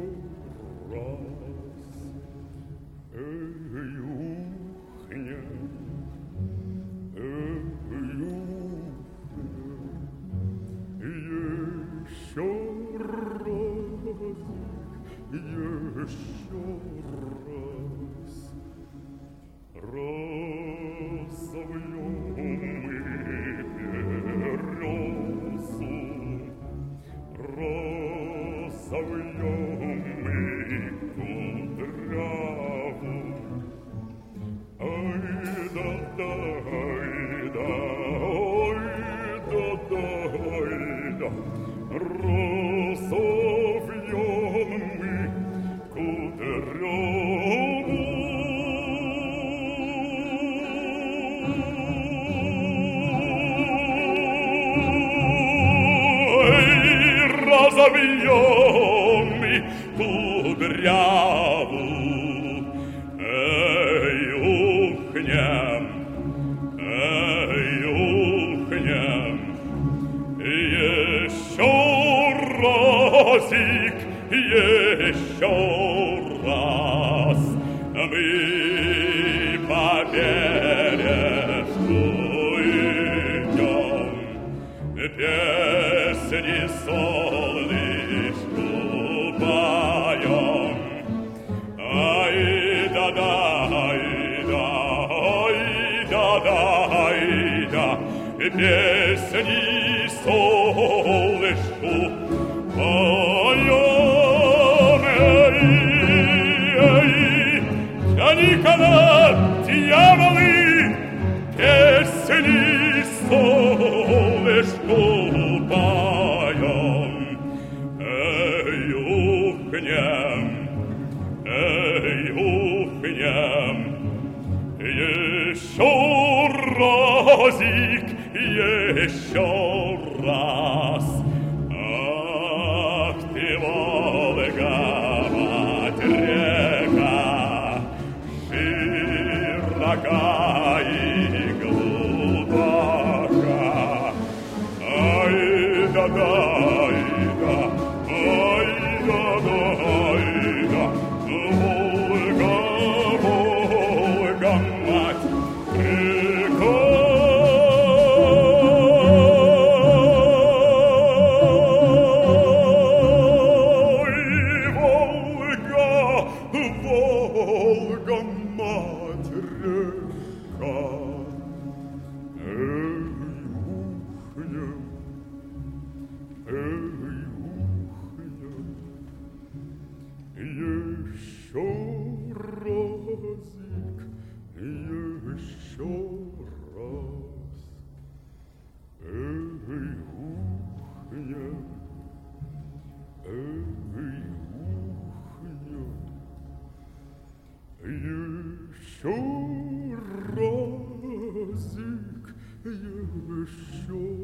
раз. Эй, ухня, эй, ухня, еще разик, еще раз. Разовьем мы березу, разовьем мы кудряву. Ай-да-да, ай-да, ай-да-да, ай-да, разовьем мы кудряву. Разовьем мы кудряву. Эй, ухнем, еще разик, еще раз. Мы по бережку идем, песни солнышку поем. Ай-да-да, ай-да, ай-да-да, ай-да, песни солнышку поем. Эй, каникулы, дьяволы, песни солнышку поем. Эй, ухнем, еще разик, еще раз. Ах ты, Волга, мать река, широка и глубока. Ай-да-да, ай-да, ай-да-да, ай-да, Волга, Волга, мать река. Волга, мать река. Эй, ухня, еще разик, еще раз. Эй, ухня, еще разик, еще